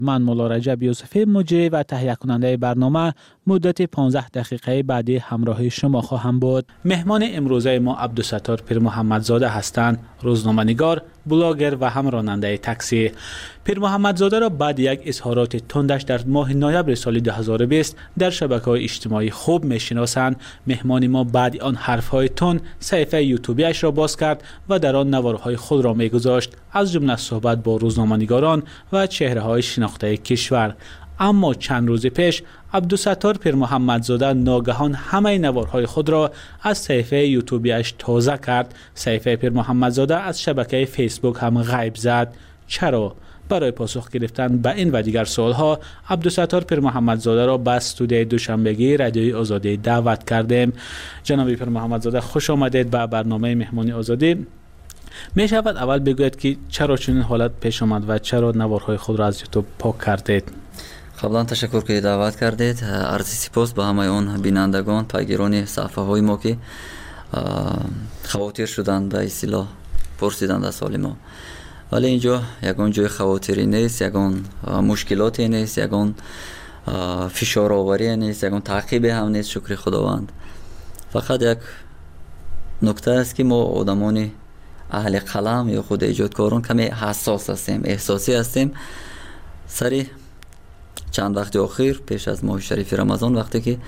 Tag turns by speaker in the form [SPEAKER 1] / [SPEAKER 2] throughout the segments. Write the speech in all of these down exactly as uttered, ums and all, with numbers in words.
[SPEAKER 1] من مولا رجب یوسفی مجری و تهیه کننده برنامه مدت پانزده دقیقه بعدی همراه شما خواهم بود. مهمان امروزه ما عبدالستار پیر محمدزاده هستند، روزنامه‌نگار، بلاگر و هم راننده تاکسی. پیر محمدزاده را بعد یک اظهارات تندش در ماه نوامبر سال دو هزار و بیست در شبکه‌های اجتماعی خوب می‌شناسند. مهمان ما بعد آن حرف‌های تند صفحه یوتیوبیش را باز کرد و در آن نوارهای خود را می‌گذاشت، از جمله صحبت با روزنامه‌نگاران و چهره‌های شناخته کشور. اما چند روز پیش عبدالستار پیر محمدزاده ناگهان همه نوارهای خود را از صفحه یوتیوبیش تازه کرد. صفحه پیر محمدزاده از شبکه فیسبوک هم غیب زد. چرا؟ برای پاسخ گرفتن به این و دیگر سوالها عبدالستار پیر محمدزاده را به استودیوی دوشنبگی رادیوی آزادی دعوت کردیم. جناب پیر محمدزاده، خوش آمدید به برنامه مهمانی آزادی. می شود اول بگوید که چرا چنین حالت پیش آمد و چرا نوارهای خود را از یوتیوب پاک کردید؟
[SPEAKER 2] قبلا تشکر که دعوت کردید. عرض سپاس به همه اون بینندگان، پیگیران صفحه های ما که خواطر شدند به اصطلاح پرسیدند از حال ما. ولی اینجا یگان جای خواطری نیست، یگان مشکلاتی نیست، یگان فشار آوری نیست، یگان تعقیب هم نیست، شکر خداوند. فقط یک نکته است که ما آدمان اهل قلم یا خود ایجادکاران کمی حساس هستیم، احساسی هستیم. سری چند وقت اخیر پیش از ماه شریف رمضان وقتی که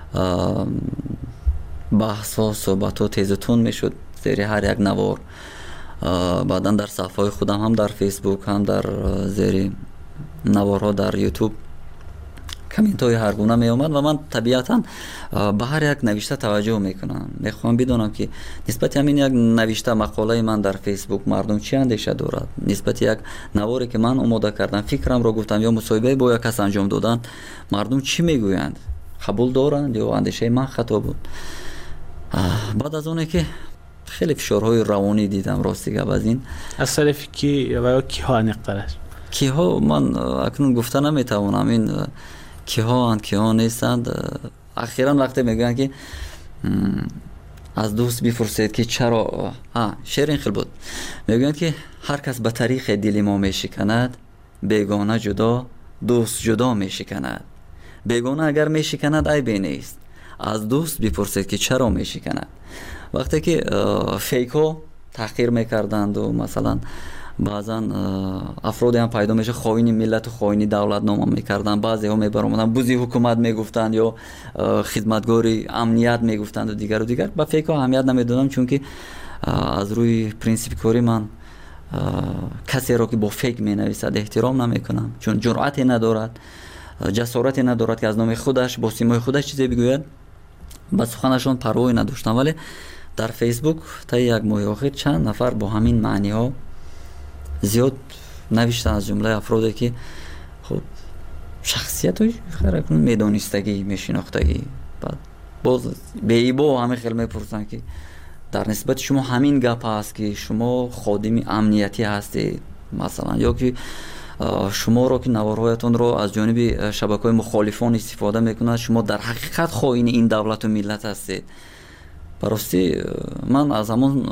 [SPEAKER 2] بحث ها صحبت ها تیز و تند میشد زیر هر یک نوار، بعدا در صفحه خودم هم در فیسبوک هم در زیر نوارها در یوتیوب کامنت های هر گونه می آمد و من طبیعتا به هر یک نوشته توجه میکنم. میخوام بدونم که نسبت همین یک نوشته مقاله من در فیسبوک مردم چی اندیشه دارد، نسبت یک نواری که من آماده کردم، فکرم را گفتم یا مصاحبه با یک کس انجام دادن، مردم چی میگویند، قبول دارند یا اندیشه من خطا بود. بعد از اونه که خیلی فشارهای روانی دیدم راستی از این
[SPEAKER 1] از طرف کی و کی ها نقطه
[SPEAKER 2] کی ها من اکنون گفته نمیتوانم این کی ها اند کی ها نیستند. اخیرا وقتی میگن که از دوست بپرسید که چرا، ها شعر این خیلی بود، میگن که هر کس به طریق دل ما میشکند، بیگانه جدا دوست جدا میشکند. بیگانه اگر میشکند عیبی نیست، از دوست بپرسید که چرا میشکند. وقتی که فیک ها تحقیر میکردند و مثلا بعضا افرادی هم پیدا میشه خائن ملت و خائن دولت نام میکردن، بعضی ها میبرامدن بوزی حکومت میگفتند یا خدمتگاری امنیت میگفتند و دیگر و دیگر. با فیک ها اهمیت نمیدادم چون که از روی پرینسیپ کاری من کسی را که با فیک مینویسد احترام نمیکنم، چون جرأتی ندارد، جسارتی ندارد که از نام خودش با سیمای خودش چیزی بگوید. با سخنشون پروایی نداشتم. ولی در فیسبوک تا یک ماه اخیر چند نفر با همین معنی ها زیاد نوشتن، از جمله افرادی که خب شخصیت های خیلی میدانستگی میشناختگی، بعد باز به ایبا همه خیلی میپرسن که در نسبت شما همین گپ هست که شما خادم امنیتی هستید مثلا، یا که شما را که نوارهایتون را از جانب شبکه‌های مخالفان استفاده میکنند، شما در حقیقت خائن این دولت و ملت هستید. براستی من از همون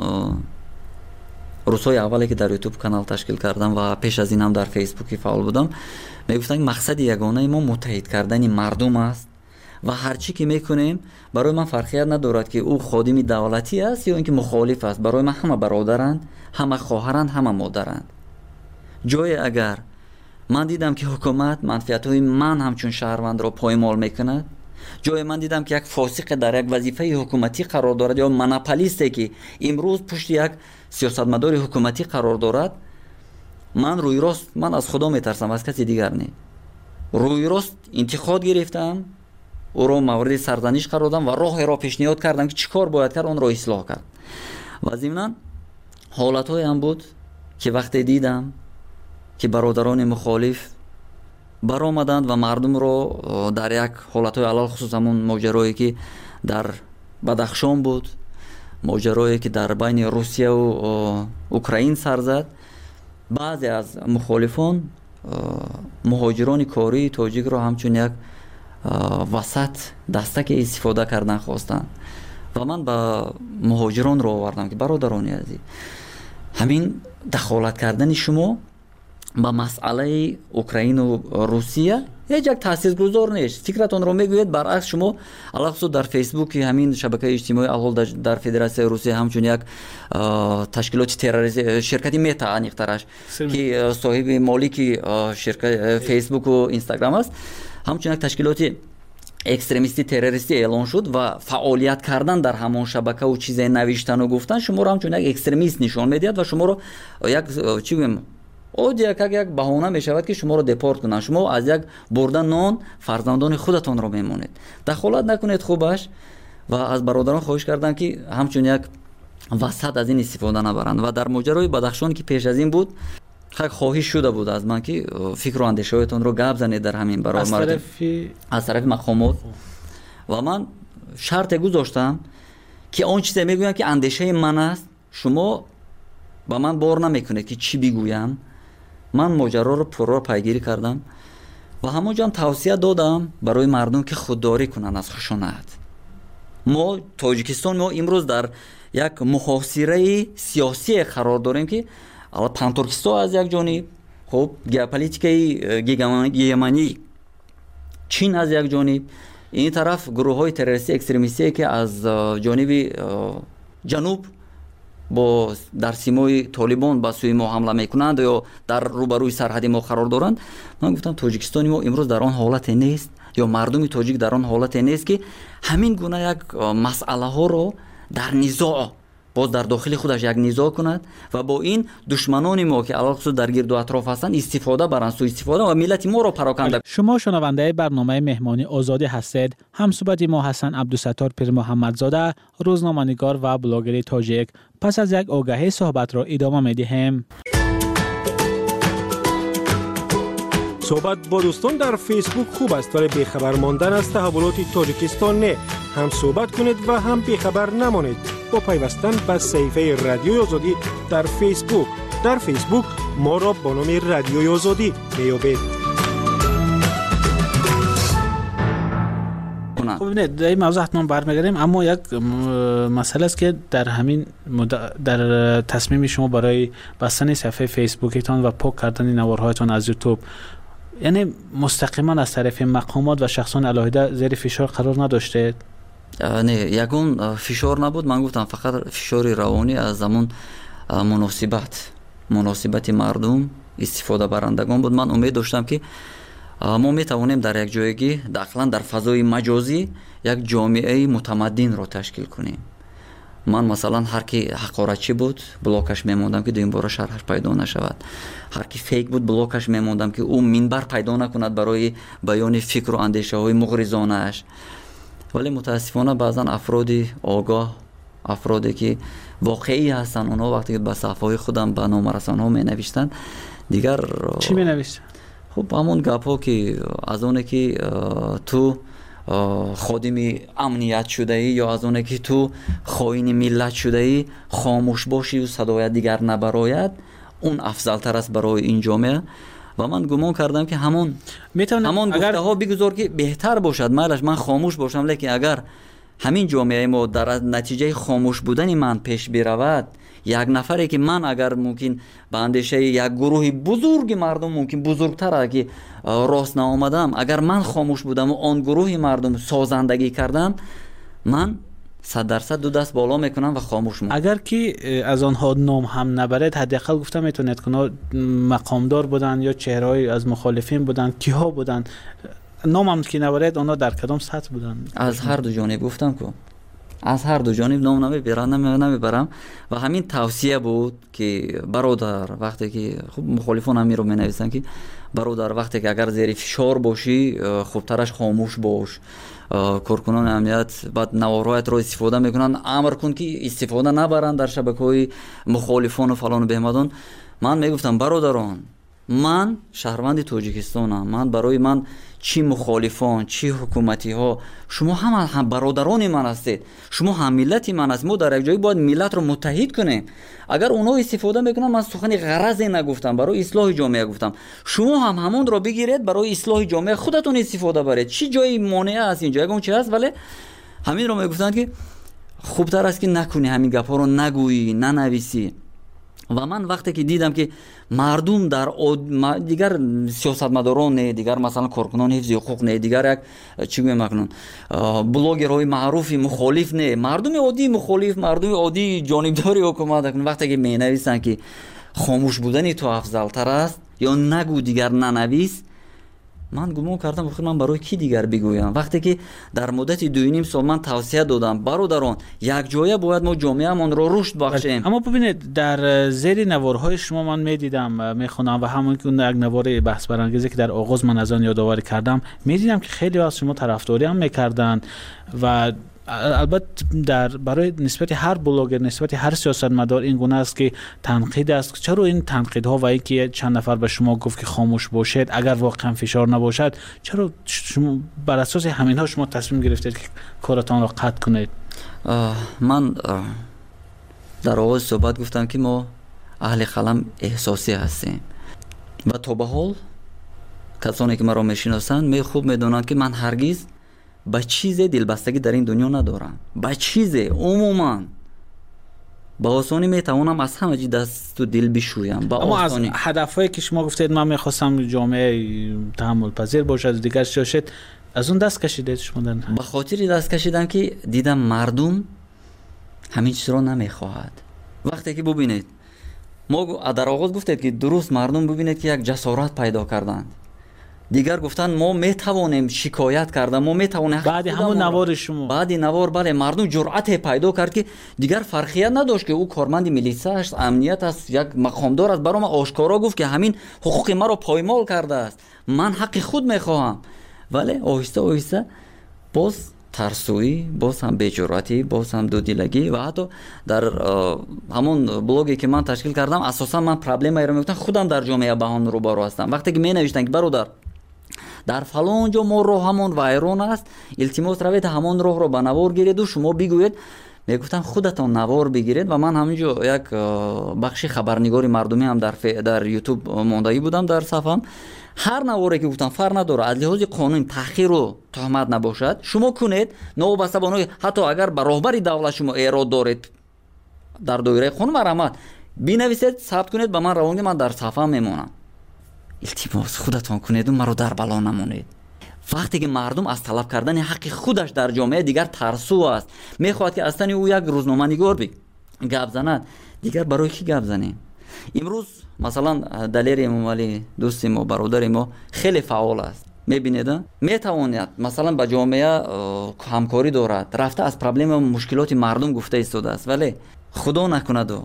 [SPEAKER 2] روزهای اولی که در یوتیوب کانال تشکیل کردم و پیش از این هم در فیسبوک فعال بودم میگفتن که مقصد یگانه ما متحد کردن مردم است و هر چی که میکنیم برای من فرقیت ندارد که او خادم دولتی است یا اینکه مخالف است. برای من همه برادرند، همه خواهرند، همه مادرند. جای اگر من دیدم که حکومت منفعت‌های من همچون شهروند را پایمال میکند، جای من دیدم که یک فاسق در یک وظیفه حکومتی قرار دارد یا مناپولیستی که امروز پشت یک سیاستمدار حکومتی قرار دارد، من روی راست من از خدا میترسم، از کسی دیگر نه. روی راست انتقاد گرفتم، او را مورد سرزنش قرار دادم و راه را پیشنهاد کردم که چیکار باید کرد، اون را اصلاح کرد. و ضمن حالت‌های هم بود که وقتی دیدم که برادران مخالف برآمدند و مردم رو در یک حالت‌های علل خصوص همون ماجرایی که در بدخشان بود، ماجرایی که در بین روسیه و اوکراین سر زد، بعضی از مخالفان مهاجران کاری تاجیک را همچون یک وسط دستک استفاده کردن خواستند و من به مهاجران رو آوردم که برادران عزیز، همین دخالت کردن شما ба масъалаи Украину Русия ҳеҷ як таъсиргузор нест. Фикратонро мегӯед, баръакс шумо алахсус дар Фейсбуки ҳамин шабакаи иҷтимоӣ алҳол дар Федератсияи Русия ҳамчун як ташкилоти террористӣ ширкати Мета аниқтараш ки соҳиби молики Фейсбуку Инстаграм аст, ҳамчун як ташкилоти экстремисти террористӣ эълон шуд ва фаъолият кардан дар ҳамон шабакаву чизе навиштану гуфтан шуморо ҳамчун як экстремист нишон медиҳад ва шуморо як чӣ гӯем оди як як баҳона мешавад ки шуморо депорт кунанд. Шумо аз як бурда нон фарзандони худатонро мемонед. дахолат накунед хубаш ва аз бародарон хоҳиш кардам ки ҳамчун як васат аз ин истифода набаранд. Ва дар моҷарои Бадахшон ки пеш аз ин буд хак хоҳиш шуда буд аз ман ки фикру андешаҳоятонро гап занед дар ҳамин барои мардум аз тарафи мақомот. ва ман шарте гузоштам ки он чизе мегӯям ки андешаи ман аст, шумо ба ман бор намекунед ки чӣ бигӯям. ман моҷароро пурро пайгирӣ кардам ва ҳамон ҷам тавсия додам барои мардум ки худдорӣ кунанд аз хушунат. мо Тоҷикистон мо имрӯз дар як муҳосираи сиёсие қарор дорем ки Пантуркистон аз як ҷониб, хуб геополитикаи гегемонӣ Чин аз як ҷониб, ин тараф гурӯҳҳои террористӣ экстремистие ки аз ҷониби ҷануб бо дар симои Толибон ба сӯи мо ҳамла мекунанд ё дар рӯбарӯи сарҳади мо қарор доранд. Ман гуфтам Тоҷикистони мо имрӯз дар он ҳолате нест ё мардуми тоҷик дар он ҳолате нест ки ҳамин гуна як масъалаҳоро дар низоъ боз дар дохили худаш як низоъ кунад ва бо ин душманони мо ки алахсус дар гирду атроф ҳастанд истифода баранд, сӯ истифода ва миллати моро пароканда.
[SPEAKER 1] شما شنونده برنامه مهمانی آزادی هستید. همصحبت ما حسن عبدالستار پیرمحمدزاده، روزنامه‌نگار و بلاگر تاجیک. پس از یک آگهی صحبت را ادامه می‌دهیم.
[SPEAKER 3] صحبت با دوستان در فیسبوک خوب است ولی بیخبر ماندن از تحولات تاجیکستان نه. هم صحبت کنید و هم بیخبر نمانید. با پیوستن به صفحه رادیوی آزادی در فیسبوک. در فیسبوک ما را با نام رادیوی آزادی میابید.
[SPEAKER 1] خب ببینید در این موضوع حتما برمیگردیم، اما یک مسئله است که در همین در تصمیم شما برای بستن صفحه فیسبوکتان و پاک کردن نوارهایتان از یوتیوب، یعنی مستقیما از طرف مقامات و شخصان علاهیده زیر فشار قرار نداشته؟
[SPEAKER 2] نه، یگون فشار نبود. من گفتم فقط فشار روانی از زمان مناسبت مناسبت مردم استفاده برندگان بود. من امید داشتم که ما میتوانیم در یک جایگی داخلا در فضای مجازی یک جامعه متمدن را تشکیل کنیم. من مثلا هر کی حقارتچی بود بلاکش میموندم که دویم بار شرحش پیدا نشود. هر کی فیک بود بلاکش میموندم که او منبر پیدا نکند برای بیان فکر و اندیشه های مغرضانه اش. ولی متاسفانه بعضا افرادی آگاه، افرادی که واقعی هستن، اونها وقتی که به صفحه خودم به نامه رسانه‌ها می نوشتن دیگر
[SPEAKER 1] چی می نوشتن؟
[SPEAKER 2] خب همون گپ ها که از اونه که تو خادم امنیت شده ای یا از اونه که تو خائن ملت شده ای خاموش باشی و صدای دیگر نبراید، اون افضل تر است برای این جامعه. و من گمان کردم که همون همون گفته ها بگذار که بهتر باشد، مالش من خاموش باشم، لیکن اگر همین جامعه ما در نتیجه خاموش بودن من پیش برود، یک نفری که من اگر ممکن به اندیشه یک گروه بزرگ مردم ممکن بزرگتر که راست نآمدم، اگر من خاموش بودم و آن گروه مردم سازندگی کردن، من صد درصد دو دست بالا میکنم و خاموش میکنم.
[SPEAKER 1] اگر که از آنها نام هم نبرد، حداقل گفتم میتونید که مقامدار بودن یا چهره‌ای از مخالفین بودن، کیها بودن، نام هم که نبرد آنها در کدام سطح بودن؟
[SPEAKER 2] از هر دو جانب گفتم که از هر دو جانب نام نمیبرم نمیبرم و همین توصیه بود که برادر وقتی که خب مخالفان هم رو مینویسن که برادر وقتی که اگر زیر فشار باشی خوبترش خاموش باش. کارکنان امنیت بعد نوارهایت رو استفاده میکنن، امر کن که استفاده نبرن در شبکه‌های مخالفان و فلان و بهمدان. من میگفتم برادران، من شهروند تاجیکستانم، من برای من چی مخالفان چی حکومتی ها، شما هم هم برادران من هستید، شما هم ملت من هستید. ما در یک جایی باید ملت رو متحد کنیم. اگر اونها استفاده میکنن، من سخنی غرضی نگفتم، برای اصلاح جامعه گفتم، شما هم همون رو بگیرید برای اصلاح جامعه خودتون استفاده برید. چی جایی مانع است اینجا؟ اون چی هست؟ ولی همین رو میگفتن که خوبتر است که نکنی، همین گپا رو نگویی، ننویسی. و من وقتی که دیدم که مردم در آد... دیگر سیاستمداران نه، دیگر مثلا کارکنان حفظ حقوق نه، دیگر یک چی میگم اکنون بلاگرهای معروف مخالف نه، مردم عادی مخالف، مردم عادی جانبداری حکومت اکنون وقتی که مینویسن که خاموش بودن تو افضل تر است یا نگو دیگر ننویس، من گمان کردم بخیر من برای کی دیگر بگویم. وقتی که در مدت دو نیم سال من توصیه دادم برادران یک جایه باید ما جامعه‌مان را رشد بخشیم.
[SPEAKER 1] اما ببینید در زیر نوارهای شما من میدیدم میخونم و همون که اون یک نوار بحث برانگیزی که در آغاز من از آن یادآوری کردم میدیدم که خیلی از شما طرفداری هم میکردن و البته در برای نسبت هر بلاگر نسبت هر سیاستمدار این گونه است که تنقید است. چرا این تنقیدها و اینکه چند نفر به شما گفت که خاموش باشید اگر واقعا فشار نباشد، چرا شما بر اساس همینها شما تصمیم گرفتید که کارتان را قطع کنید؟
[SPEAKER 2] من در آغاز صحبت گفتم که ما اهل قلم احساسی هستیم و تا به حال کسانی که مرا میشناسند می خوب میدونند که من هرگز به چیز دلبستگی در این دنیا ندارم. به چیز عموما با آسانی میتوانم از همه چی دست و دل بشویم.
[SPEAKER 1] اما از هدفهایی که شما گفتید من میخواستم جامعه تحمل پذیر باشد دیگر شاشد، از اون دست کشیدید شما؟ در
[SPEAKER 2] به خاطر دست کشیدم که دیدم مردم همین چیز را نمیخواهد. وقتی که ببینید ما در آغاز گفتید که درست مردم ببینید که یک جسارت پیدا کردند، دیگر گفتن ما میتوانیم شکایت کردن، ما میتوانیم
[SPEAKER 1] بعد همون نوار شما
[SPEAKER 2] بعد نوار بله مردم جرأت پیدا کرد که دیگر فرقیت نداشت که او کارمند میلیسا است، امنیت است، یک مقامدار است، برام آشکارا گفت که همین حقوق ما رو پایمال کرده است، من حق خود میخواهم. ولی آهسته آهسته باز ترسویی، باز هم بی‌جرأتی، باز هم دودیلگی و حتی در همون بلاگی که من تشکیل کردم اساسا من پرابلم ایران میگفتم خودم در جامعه با آن روبرو هستم. وقتی که می نوشتن که برادر در فلان جا ما راه همون وایران است، التماس روید همون راه رو به نوار گیرید و شما بگوید. میگفتم خودتان نوار بگیرید و من همینجا یک بخش خبرنگاری مردمی هم در ف... در یوتیوب ماندگی بودم در صفحم. هر نواری که گفتم فرق نداره، از لحاظ قانون تأخیر و تهمت نباشد شما کنید، نوبسته بانوی حتی اگر به راهبری دولت شما ایراد دارید در دایره قانون مرامت بنویسید، ثبت کنید، به من روانید، من در صفحه میمونم. التماس خودتان کنید و مرا در بلا نمونید. وقتی که مردم از طلب کردن حق خودش در جامعه دیگر ترسو است، میخواد که اصلا او یک روزنامه‌نگار بی گپ زند، دیگر برای کی گپ زنیم؟ امروز مثلا دلیر امامعلی دوست ما برادر ما خیلی فعال است، میبینید میتواند مثلا با جامعه همکاری دارد، رفته از پرابلم و مشکلات مردم گفته ایستاده است، ولی خدا نکند و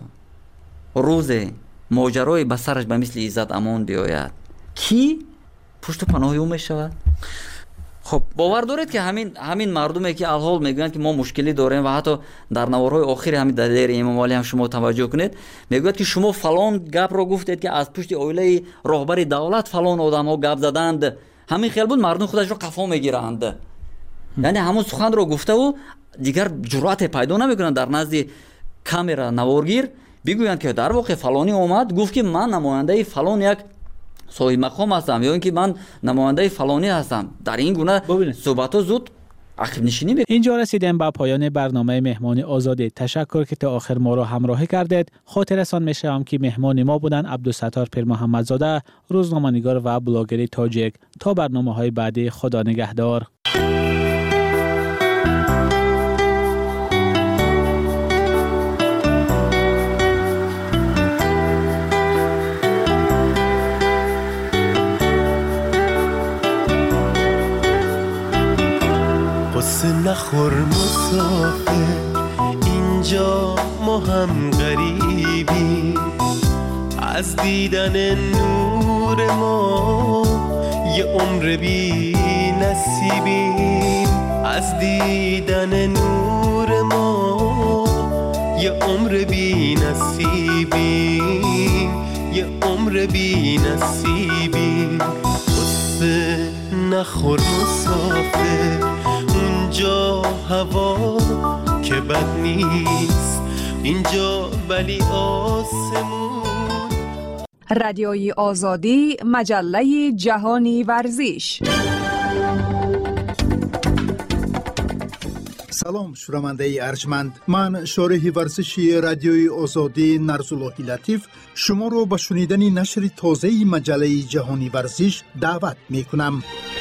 [SPEAKER 2] روز ماجرای به سرش به مثل عزت امان بیاید کی پشت پناه او میشود؟ خب باور دارید که همین همین مردمی که الحال میگن که ما مشکلی داریم و حتی در نوارهای آخر همین دلیر امامعلی هم شما توجه کنید میگوید که شما فلان گپ رو گفتید که از پشت اویله راهبر دولت فلان آدم‌ها گپ زدند، همین خیال بود مردم خودش رو قفا میگیرند. یعنی همون سخن رو گفته و دیگر جرأت پیدا نمیکنند در نزد کامرا نوارگیر بگویند که در واقع فلانی اومد گفت که من نماینده فلان یک صاحب مقام هستم یا اینکه من نماینده فلانی هستم. در این گونه صحبت‌ها زود عقب نشینی می‌کنه.
[SPEAKER 1] اینجا رسیدیم به پایان برنامه مهمان آزادی. تشکر که تا آخر ما را همراهی کردید. خاطرتان می‌شوم که مهمان ما بودن عبدالستار پیر محمدزاده، روزنامه‌نگار و بلاگر تاجیک. تا برنامه‌های بعدی، خدا نگهدار.
[SPEAKER 4] قصه نخور مسافر، اینجا ما هم غریبی، از دیدن نور ما یه عمر بی نصیبیم، از دیدن نور ما یه عمر بی نصیبیم، یه عمر بی نصیبیم. قصه نخور مسافر، اونجا هوا که بد نیست، اینجا ولی آسمون.
[SPEAKER 5] رادیوی آزادی، مجله جهانی ورزش.
[SPEAKER 6] салом шунавандаи арҷманд, ман шориҳи варзиши радиои озодӣ Нарзуллоҳи Латиф шуморо ба шунидани нашри тозаи маҷаллаи ҷаҳони варзиш даъват мекунам.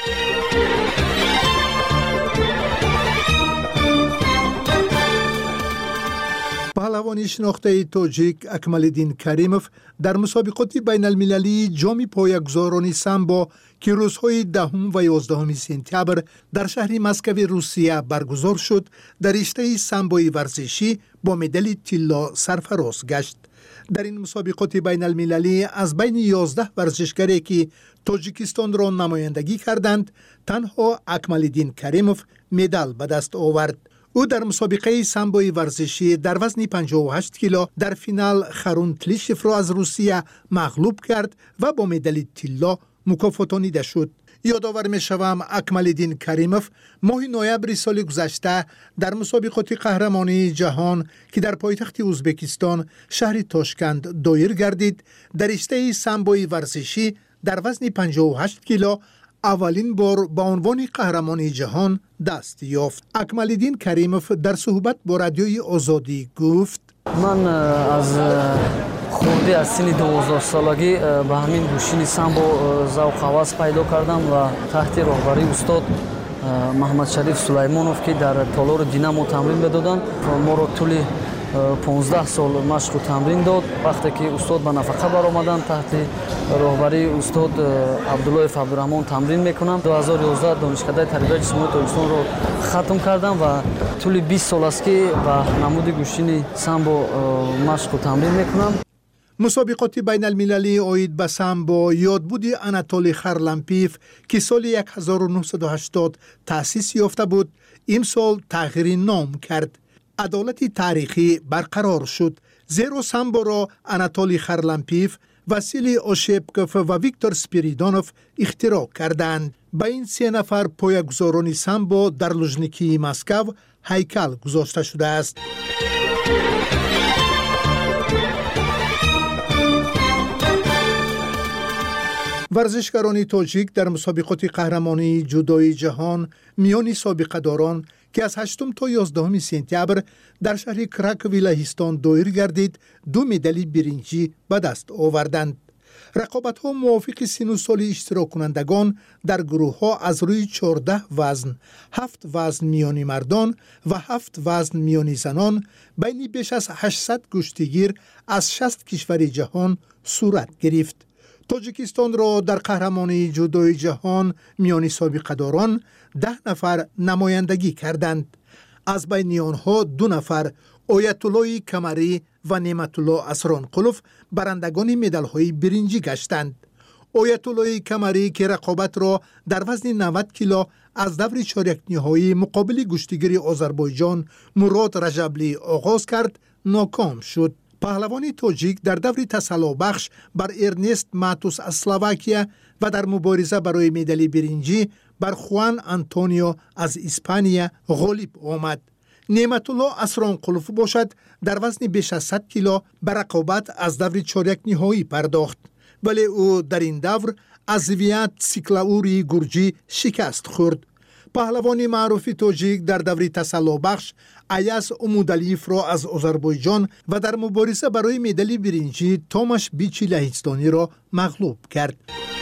[SPEAKER 6] паҳлавони шинохтаи тоҷик Акмалиддин Каримов дар мусобиқоти байналмилалии ҷоми поягузорони самбо ки рӯзҳои даҳум ва ёздаҳуми сентябр дар шаҳри Москваи Русия баргузор шуд, дар риштаи самбои варзишӣ бо медали тилло сарфароз гашт. дар ин мусобиқоти байналмилалӣ аз байни ёздаҳ варзишгаре ки Тоҷикистонро намояндагӣ карданд, танҳо Акмалиддин Каримов медал ба даст овард. ӯ дар мусобиқаи самбои варзишӣ дар вазни панҷоҳу ҳашт кило дар финал Харун Тлишевро аз Русия мағлуб кард ва бо медали тилло мукофотонида шуд. ёдовар мешавам, Акмалиддин Каримов моҳи ноябри соли гузашта дар мусобиқоти қаҳрамонии ҷаҳон ки дар пойтахти Узбекистон шаҳри Тошканд доир гардид, дар риштаи самбои варзишӣ дар вазни панҷоҳу ҳашт кило аввалин бор ба унвони қаҳрамони ҷаҳон даст ёфт. Акмалиддин Каримов дар суҳбат бо радиои Озодӣ гуфт:
[SPEAKER 7] ман аз хурдӣ аз синни дувоздаҳсолагӣ ба ҳамин гӯшини самбо завқ ҳавас пайдо кардам ва таҳти роҳбарии устод Маҳмадшариф Сулаймонов ки дар толори Динамо тамрин медоданд, моро тӯли понздаҳ сол машқу тамрин дод. вақте ки устод ба нафақа баромаданд, таҳти роҳбарии устод Абдуллоев Абдураҳмон тамрин мекунам. ду ҳазору ёздаҳ донишкадаи тарбияти ҷисмонии Тоҷикистонро хатм кардам ва тӯли бист сол аст ки ба намуди гӯшини самбо машқу тамрин мекунам.
[SPEAKER 6] мусобиқоти байналмилалии оид ба самбо ёдбуди Анатолий Харлампиев ки соли ҳазору нуҳсаду ҳаштод таъсис ёфта буд, имсол тағйири ном кард. адолати таърихӣ барқарор шуд, зеро самборо Анатолий Харлампиев, Василий Ошепков ва Виктор Спиридонов ихтироъ карданд. ба ин се нафар поягузорони самбо дар Лужникии Москав ҳайкал гузошта шудааст. варзишгарони тоҷик дар мусобиқоти қаҳрамонии ҷудои ҷаҳон миёни собиқадорон ки аз ҳаштум то ёздаҳуми сентябр дар шаҳри Кракови Лаҳистон доир гардид, ду медали биринҷӣ ба даст оварданд. рақобатҳо мувофиқи сину соли иштироккунандагон дар гурӯҳҳо аз рӯи чордаҳ вазн, ҳафт вазн миёни мардон ва ҳафт вазн миёни занон байни беш аз ҳаштсад куштигир аз шаст кишвари ҷаҳон сурат гирифт. Тоҷикистонро дар қаҳрамонии ҷудои ҷаҳон миёни собиқадорон даҳ нафар намояндагӣ карданд. аз байни онҳо ду нафар Оятуллои Камарӣ ва Неъматулло Асронқулов барандагони медалҳои биринҷӣ гаштанд. Оятуллои Камарӣ ки рақобатро дар вазни навад кило аз даври чорякниҳоӣ муқобили гӯштигири Озарбойҷон Мурод Ражаблӣ оғоз кард, ноком шуд. паҳлавони тоҷик дар даври тасаллобахш бар Эрнест Матус аз Словакия ва дар мубориза барои медали биринҷӣ бар Хуан Антонио аз Испания ғолиб омад. Неъматулло Асронқулов бошад дар вазни беш аз сад кило ба рақобат аз даври чорякниҳоӣ пардохт, вале ӯ дар ин давр аз Вият Сиклаурии гурҷӣ шикаст хӯрд. паҳлавони маъруфи тоҷик дар даври тасаллобахш Аяз Умудалиевро аз Озарбойҷон ва дар мубориза барои медали биринҷӣ Томаш Бичи Лаҳистониро мағлуб кард.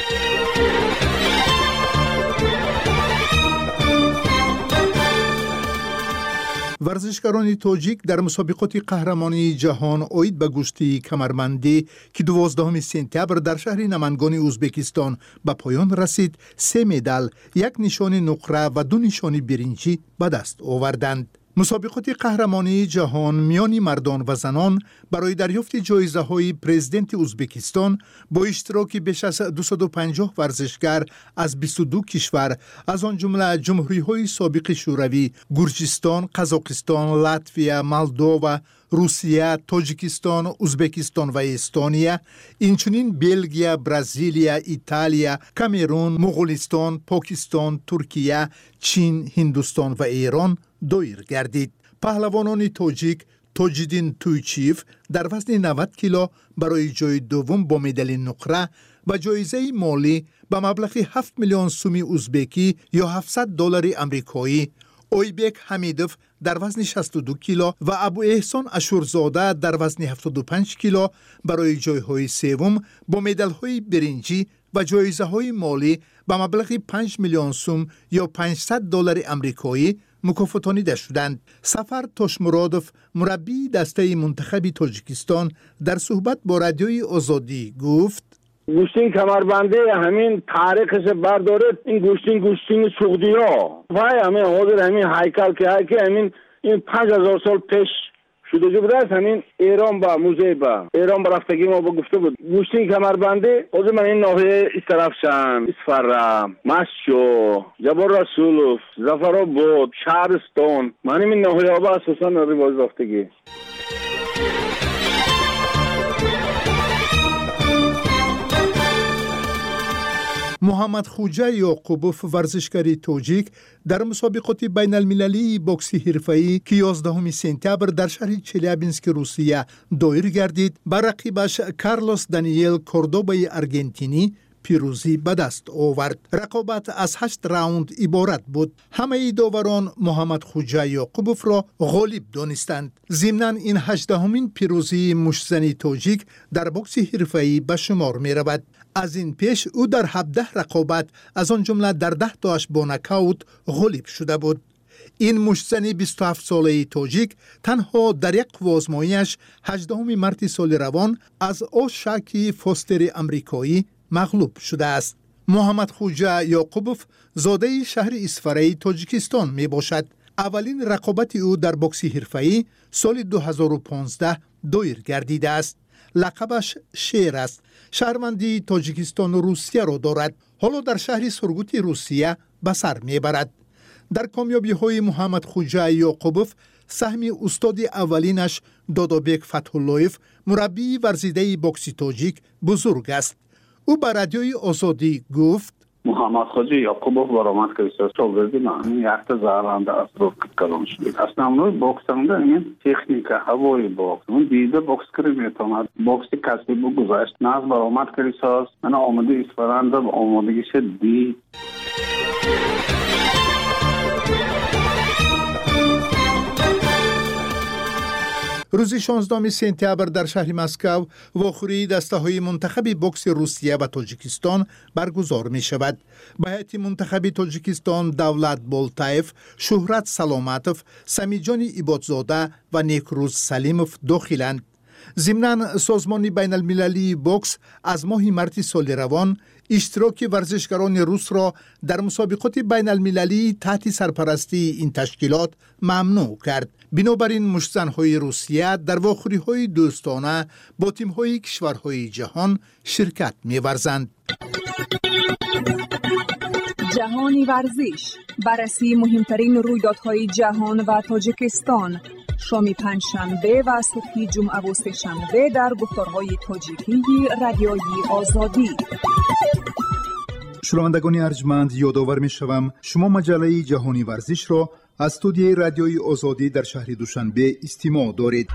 [SPEAKER 6] варзишгарони тоҷик дар мусобиқоти қаҳрамонии ҷаҳон оид ба гӯштии камарбандӣ ки дувоздаҳуми сентябр дар шаҳри Намангони Узбекистон ба поён расид, се медал, як нишони нуқра ва ду нишони биринҷӣ ба даст оварданд. мусобиқоти қаҳрамонии ҷаҳон миёни мардон ва занон барои дарёфти ҷоизаҳои президенти Узбекистон бо иштироки беш аз дусаду панҷоҳ варзишгар аз бисту ду кишвар, аз он ҷумла ҷумҳуриҳои собиқи шӯравӣ, Гурҷистон, Қазоқистон, Латвия, Молдова, Русия, Тоҷикистон, Узбекистон ва Эстония, инчунин Белгия, Бразилия, Италия, Камерун, Муғулистон, Покистон, Туркия, Чин, Ҳиндустон ва Эрон доир гардид. паҳлавонони тоҷик Тоҷиддин Туйчиев дар вазни навад кило барои ҷои дуввум бо медали нуқра ва ҷоизаи молӣ ба маблағи ҳафт миллион суми узбекӣ ё ҳафтсад доллари амрикоӣ, اویبک حمیدوف در وزن شصت و دو کیلو و ابو احسان اشورزاده در وزن هفتاد و پنج کیلو برای جایهای سوم با مدال‌های برنجی و جایزه‌های مالی به مبلغ پنج میلیون سوم یا پانصد دلار آمریکایی مکافاتانیده شدند. سفر توشمرادوف مربی دسته منتخب تاجیکستان در صحبت با رادیوی آزادی گفت:
[SPEAKER 8] گوشتین کمربنده همین تاریخش بردارد، این گوشتین گوشتین سعودی ها وای همین حاضر همین هیکل که هیکل همین این پنج هزار سال پیش شده بود است. همین ایران با موزه با ایران برفتگی ما با گفته بود گوشتین کمربنده حاضر من این ناحیه از طرف شن اسفر مشو جبر رسولوف زفرآباد شهرستان من این ناحیه ها با اساسا رواج رفتگی.
[SPEAKER 6] محمد خوجه یعقوبوف ورزشکاری تاجیک در مسابقات بین المللی بوکس حرفه‌ای که یازدهم سپتامبر در شهر چلیابینسک روسیه دایر گردید بر رقیبش کارلوس دانیل کوردوبای آرژانتینی پیروزی به دست آورد. رقابت از هشت راوند عبارت بود. همه داوران محمد خوجه یعقوبوف را غالب دانستند. ضمناً این هجدهمین پیروزی مشتزنی تاجیک در بوکس حرفه‌ای به شمار می رود. از این پیش او در هفده رقابت از آن جمله در ده تاش با نکاوت غالب شده بود. این مشتزنی بیست و هفت ساله تاجیک تنها در یک آزمایش هجدهم مارس سال روان از اوشاکی فوستر آمریکایی مغلوب شده است. محمد خوجه یعقوبوف زاده شهر اسفره تاجیکستان می باشد. اولین رقابت او در بوکس حرفه‌ای سال دو هزار و پانزده دایر گردیده است. لقبش شیر است. شهروندی تاجیکستان و روسیه را دارد. حالا در شهر سورگوت روسیه به سر می برد. در کامیابی های محمد خوجه یعقوبوف سهم استاد اولینش دادابک فتح‌اللهیف مربی ورزیده بوکس تاجیک بزرگ است. او به رادیوی آزادی گفت:
[SPEAKER 9] محمد خوجه یعقوبوف برآمد که شاگردی من یک تا زارنده از رو کلان شد. основной боксинг این تکنیک هوای بوکس اون دیده بوکس کری میتواند بوکس کسبی بگذاشت. ناز برآمد که ساز من آماده اسفرانده و آمادگیش دید.
[SPEAKER 6] روز شانزدهم سپتامبر در شهر مسکو واخوری دسته های منتخب بوکس روسیه و تاجیکستان برگزار می شود. به هیئت منتخب تاجیکستان دولت بولتایف، شهرت سلامتوف، سمیجان عبادزاده و نیکروز سلیموف داخلند. ضمناً سازمان بین المللی بوکس از ماه مارس سال روان اشتراک ورزشکاران روس را در مسابقات بین المللی تحت سرپرستی این تشکیلات ممنوع کرد. بنابراین مشتزن‌های روسیه در واخوری‌های دوستانه با تیم‌های کشورهای جهان شرکت می‌ورزند.
[SPEAKER 5] جهانی ورزش، بررسی مهمترین رویدادهای جهان و تاجیکستان، شام پنجشنبه و صبح جمعه و سه‌شنبه در گفتارهای تاجیکی رادیوی آزادی.
[SPEAKER 6] شنوندگان ارجمند، یادآور می‌شوم شما مجله جهانی ورزش را از استودیوی رادیوی آزادی در شهر دوشنبه استماع دارید.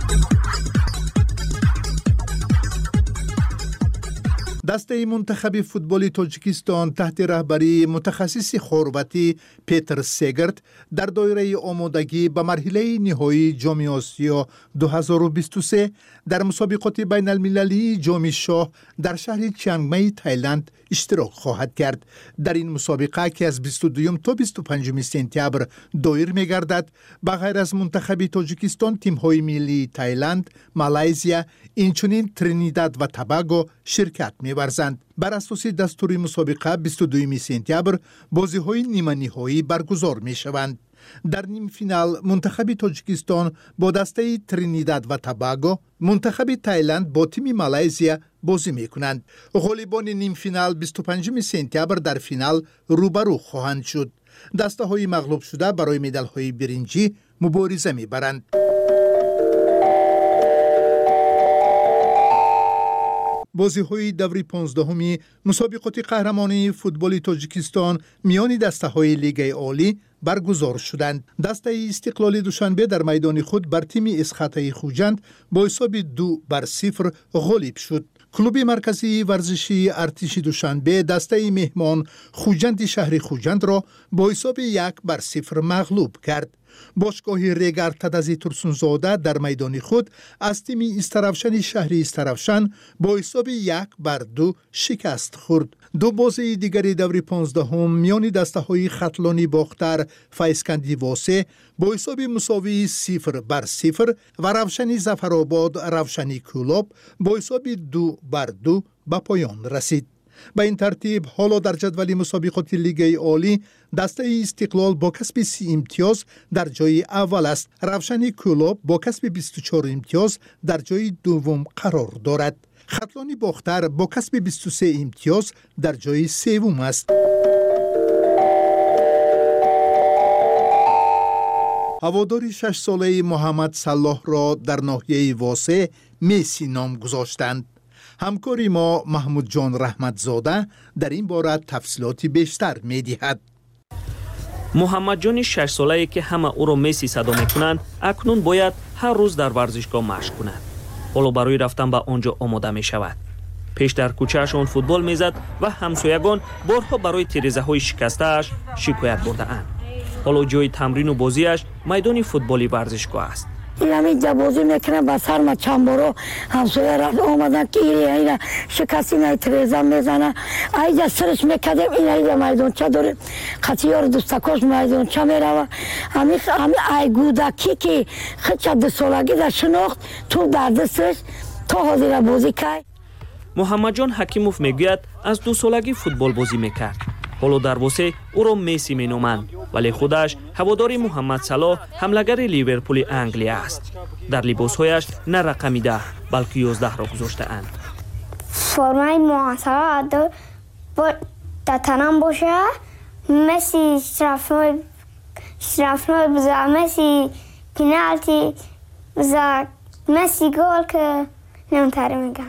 [SPEAKER 6] دسته منتخب فوتبال تاجیکستان تحت رهبری متخصص خرواتی پیتر سگرت در دایره آمادگی به مرحله نهایی جام آسیا دو هزار و بیست و سه در مسابقات بین المللی جام شاه در شهر چیانگ تایلند اشتراک خواهد کرد. در این مسابقه که از بیست و دو تا بیست و پنج سپتامبر دایر می‌گردد، به غیر از منتخب تاجیکستان تیم‌های ملی تایلند، مالایزیا، اینچنین ترینیداد و توباگو شرکت می‌ورزند. بر اساس دستور مسابقه بیست و دو سپتامبر بازی‌های نیمه نهایی برگزار می‌شوند. در نیم فینال منتخب تاجیکستان با دسته ترینیداد و توباگو، منتخب تایلند با تیم مالایزیا بازی می‌کنند. غالبان نیم فینال بیست و پنج سپتامبر در فینال روبرو خواهند شد. دسته‌های مغلوب شده برای مدال‌های برنجی مبارزه می‌برند. بازی‌های دوره پانزدهمی مسابقات قهرمانی فوتبال تاجیکستان میان دسته‌های لیگ عالی برگزار شدند. دسته استقلال دوشنبه در میدان خود بر تیم اسخطه خوجند با حساب دو بر صفر غالب شد. کلوب مرکزی ورزشی ارتش دوشنبه دسته مهمان خوجند شهر خوجند را با حساب یک بر صفر مغلوب کرد. باشگاه ریگر تدزی ترسونزاده در میدان خود از تیم استرافشن شهری استرافشن با حساب یک بر دو شکست خورد. دو بازی دیگری دور پانزدهم میان دسته های خطلانی باختر فیسکندی واسه با حساب مساوی صفر بر صفر و روشنی زفرآباد روشنی کولاب با حساب دو بر دو به پایان رسید. به این ترتیب حالا در جدول مسابقات لیگ عالی دسته استقلال با کسب سی امتیاز در جای اول است. روشنی کولاب با کسب بیست و چهار امتیاز در جای دوم قرار دارد. خطلانی باختر با کسب بیست و سه امتیاز در جای سوم است. هواداری شش ساله محمد صلاح را در ناحیه واسه مسی نام گذاشتند. همکاری ما محمود جان رحمتزاده در این باره تفصیلاتی بیشتر می دهد.
[SPEAKER 10] محمد جان شش ساله‌ای که همه او را مسی صدا میکنند اکنون باید هر روز در ورزشگاه مشق کند. حالا برای رفتن به آنجا آماده می شود. پیش در کوچه‌اش آن فوتبال میزد و همسایگان بارها برای تیرزه های شکسته‌اش شکایت برده اند. حالا جای تمرین و بازیش میدان فوتبالی ورزشگاه است.
[SPEAKER 11] یعنی جا بازی میکنه با سر ما چند بارو همسایه رفت آمدن که ایره شکستی نه تریزه میزنه ایجا سرش میکدیم این ایجا میدون چه داره خطیار دوستکاش میدون چه میروه همی ای گودکی که خیلی دو سالگی در شناخت تو در دستش تا حاضر بازی که
[SPEAKER 10] محمد جان حکیموف میگوید از دو سالگی فوتبال بازی میکرد. حالا در واسه او را میسی مینامند ولی خودش هواداری محمد صلاح حملگر لیورپول انگلیه است. در لباسهایش نه رقمی ده بلکه یازده را گذاشته اند.
[SPEAKER 12] فرمای محمد صلاح با تنم باشه مسی شرفنای شرفنای بزا مسی پینالتی بزا مسی گل که نمیتره میگم.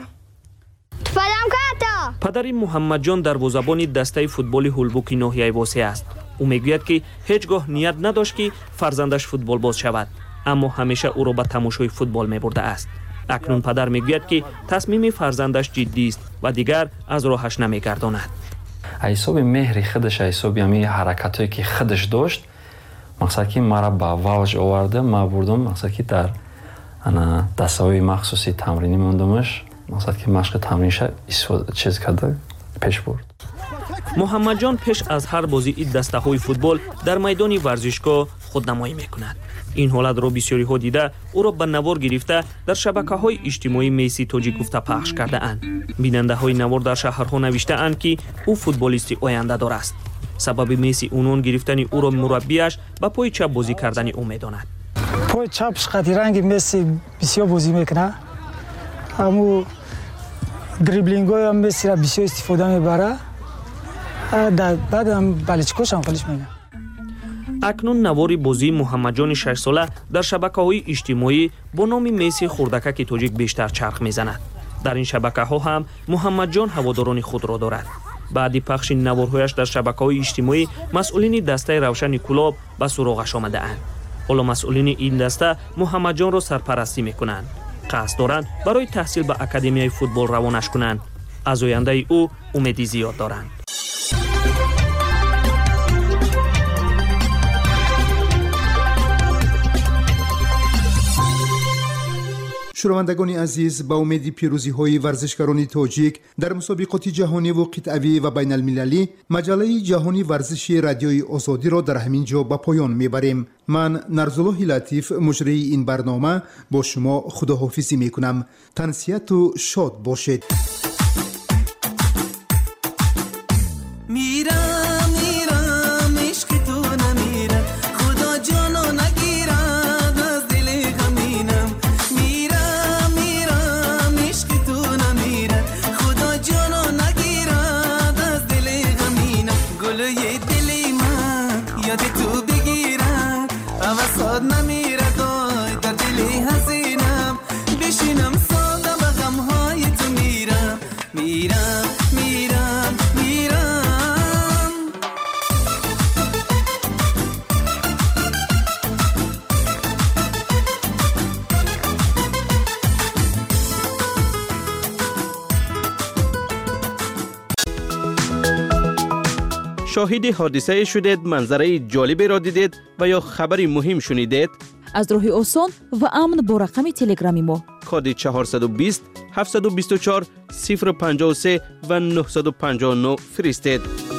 [SPEAKER 10] پدر محمد جان دروازه‌بان دسته فوتبال هولبوک ناحیه واسه است. او میگوید که هیچگاه نیت نداشت که فرزندش فوتبال باز شود، اما همیشه او را به تماشای فوتبال میبرده است. اکنون پدر میگوید که تصمیم فرزندش جدی است و دیگر از راهش نمیگرداند.
[SPEAKER 13] حساب مهر خودش، حساب یعنی حرکتایی که خودش داشت، مقصد که مرا با واج آورده، ما بردم مقصد که در انا دسته‌های مخصوصی تمرینی موندمش، مقصد که مشق تمرینش چیز کرده پیش برد.
[SPEAKER 10] محمد جان پیش از هر بازی این دسته های فوتبال در میدان ورزشگاه خودنمایی میکند. این حالت را بسیاری ها دیده او را به نوار گرفته در شبکه های اجتماعی میسی تاجیک گفته پخش کرده اند. بیننده های نوار در شهرها نوشته اند که او فوتبالیستی آینده دار است. سبب میسی عنوان گرفتن او را مربیش به پای چپ بازی کردن او میداند.
[SPEAKER 14] پای چپش خطی رنگ مسی بسیار بازی میکنه، اما دریبلینگ های هم مسی را بسیار استفاده میبره. بعد هم بلیچکوش هم خلیش میگه.
[SPEAKER 10] اکنون نواری بازی محمد جان شش ساله در شبکه های اجتماعی با نام میسی خردکک تاجیک بیشتر چرخ میزند. در این شبکه ها هم محمد جان هواداران خود را دارد. بعد پخش نوارهایش در شبکه های اجتماعی مسئولین دسته روشن کلاب به سراغش آمده اند. حالا مسئولین این دسته محمد جان را سرپرستی میکنند. قصد دارند برای تحصیل به اکادمیای فوتبال روانش کنند. از آینده او امیدی زیاد دارند.
[SPEAKER 6] شنوندگان عزیز، با امید پیروزی های ورزشکاران تاجیک در مسابقات جهانی و قطعی و بین المللی، مجله جهانی ورزشی رادیوی آزادی را در همین جا به پایان میبریم. من نرزالله لطیف مجری این برنامه با شما خداحافظی میکنم. تنسیت و شاد باشید.
[SPEAKER 15] شاهد حادثه شدید، منظره جالبی را دیدید و یا خبری مهم شنیدید؟
[SPEAKER 16] از راه آسان و امن با رقم تلگرامی ما
[SPEAKER 15] کد چهارصد و بیست هفتصد و بیست و چهار صفر پنجاه و سه و نه پنج نه فرستید.